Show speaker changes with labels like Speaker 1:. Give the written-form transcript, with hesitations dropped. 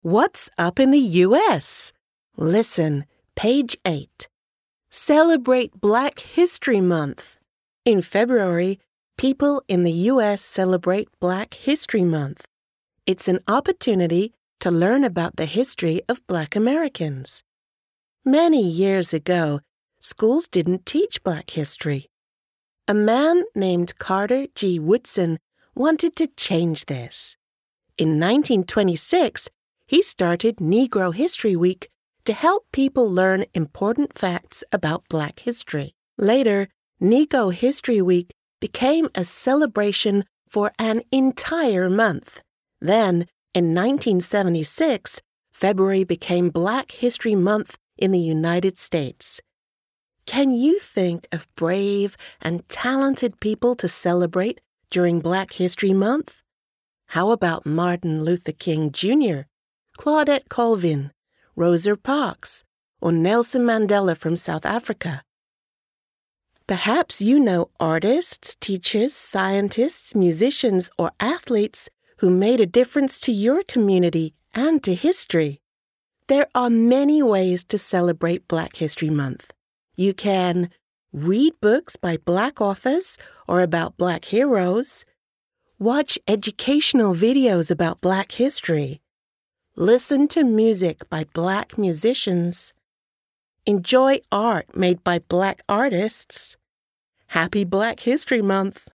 Speaker 1: What's up in the U.S.? Listen, page 8. Celebrate Black History Month. In February, people in the U.S. celebrate Black History Month. It's an opportunity to learn about the history of Black Americans. Many years ago, schools didn't teach Black history. A man named Carter G. Woodson wanted to change this. In 1926, he started Negro History Week to help people learn important facts about Black history. Later, Negro History Week became a celebration for an entire month. Then, in 1976, February became Black History Month in the United States. Can you think of brave and talented people to celebrate during Black History Month? How about Martin Luther King Jr., Claudette Colvin, Rosa Parks, or Nelson Mandela from South Africa? Perhaps you know artists, teachers, scientists, musicians, or athletes who made a difference to your community and to history. There are many ways to celebrate Black History Month. You can read books by Black authors or about Black heroes, watch educational videos about Black history, listen to music by Black musicians, enjoy art made by Black artists. Happy Black History Month!